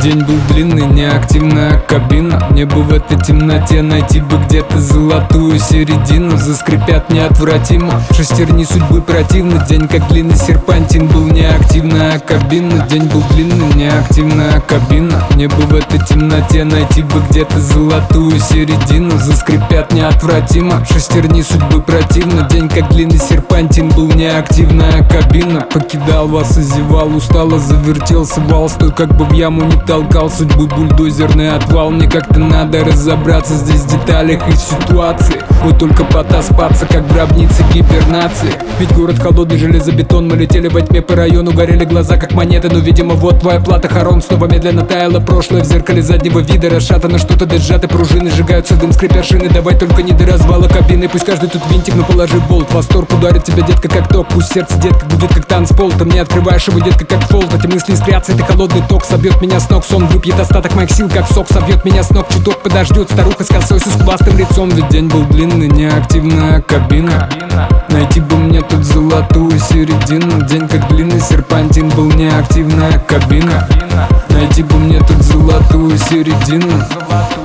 День был длинный, неактивная кабина. Мне бы в этой темноте найти бы где-то золотую середину. Заскрипят неотвратимо шестерни судьбы противны. День как длинный серпантин, был неактивная кабина. День был длинный, неактивная кабина. Мне бы в этой темноте найти бы где-то золотую середину. Заскрипят неотвратимо шестерни судьбы противны. День как длинный серпантин, был неактивная кабина. Покидал вас и зевал, устало завертелся вал. Стой, как бы в яму не толкал судьбу бульдозерный отвал. Мне как-то надо разобраться здесь в деталях и ситуации. Вот только потаспаться, как в гробнице гибернации. Ведь город холодный, железобетон. Мы летели во тьме по району, горели глаза как монеты. Но видимо вот твоя плата, хорон. Снова медленно таяло прошлое в зеркале заднего вида. Расшатано что-то, да сжаты пружины. Сжигаются дым, скрипя шины. Давай только не до развала кабины. Пусть каждый тут винтик, но положи болт. Восторг ударит тебя, детка, как ток. Пусть сердце, детка, будет как танцпол. Ты мне открываешь его, детка, как фолт. Эти мысли искрятся, это холодный ток. Собьет меня с ног сон, выпьет остаток моих сил, как сок. Собьет меня с ног, чуток подождет старуха с косой, с ускуластым лицом. Ведь день был длинный, неактивная кабина. Найти бы мне тут золотую середину. День как длинный серпантин, был неактивная кабина. Найти бы мне тут золотую середину.